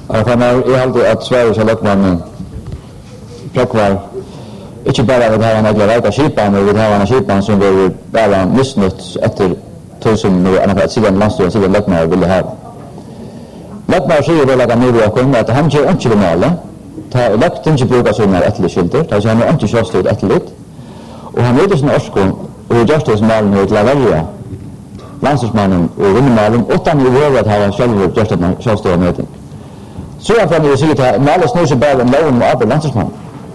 For meg er alltid at Sverige så lagt man prekvar ikke bare vil ha en egla reika skipan, men vil ha en skipan som vil bare misnytt etter tog som siden landstyren, siden Løkmar ville ha. Løkmar sier vel at han nylig akkurat at han gjør ikke det male. Løkt ikke bruker sånne etterligskilder, så han er ikke kjøstid etterlitt. Og han vet sin orsko, og gjør det som malen til å velge landstyrsmannen og vinnemalen, utan i våre at han selv gjør det kjøstid av meting. Så er han å si at malen snur seg bare om loven og arbeid landstyrsmannen.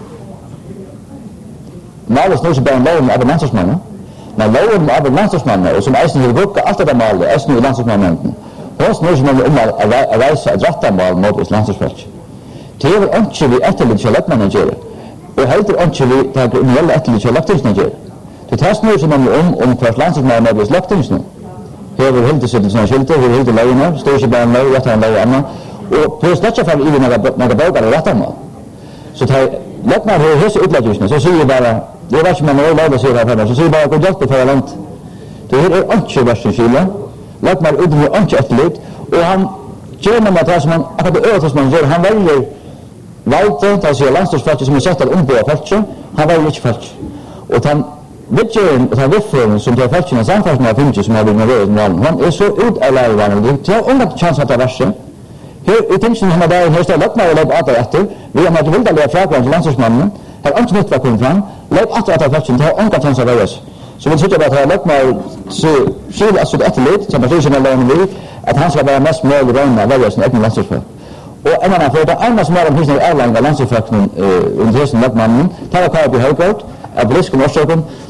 Malen snur seg bare om loven og arbeid landstyrsmannen. Men loven og arbeid landstyrsmannen, og som eisen vil bruke alt dette malet, eisen i landstyrsmannen, hon snur seg om å reise et rettemål mot oss landstyrsfolk. Det er vel ikke vi etterlitt til Løkmannen gjør, og heller ikke vi tar grunngjelde etterlitt til Løktingsene gjør. Det er snur seg om hvert landstyrsmannen mot oss Løktingsene. Her vil hilde sitt sånne skilter, her vil hilde løgene, står ikke bare en løg, rett og en løg annet. Og på slett fall i noen bøker og rettemål. Så tar Løkmannen har hese utleggelsene, så sier bare, det var ikke man noe løg å si her fremme, så sier bare gå hjelp på land. Det her er ikke versen skile. Løkmannen utnytter ikke etterlitt, og han gjør med det som han, akkurat det øvrigt som han gjør, han velger valgte, det er sier landstyrsfolket som er sett til ombå av folket, han velger ikke folket. Og den vidgjøren og den vifferen som tar folket i samfunnet av finnes som har blitt med i malen, han er så ut av lærervannet, det har unga chans at det er verset. Her i tingsen som er der, her står Løkmar og løp atter etter, vi har måttet vildt å frakvann til landstyrsmannen, her ikke nytt var kommet fram, løp atter etter folket, det har unga chans at det er så vi tycker bara att Løkmar skil alltså det etterlitt, som partiet är lögn vi, att han ska vara mest möjlig röna välja sin egen landstyrsfolk. Och en annan för det enda som är om husning av avlägning av landstyrsfolken under hösten Løkmannen, tar jag kvar på Högård, av politiska årsöken,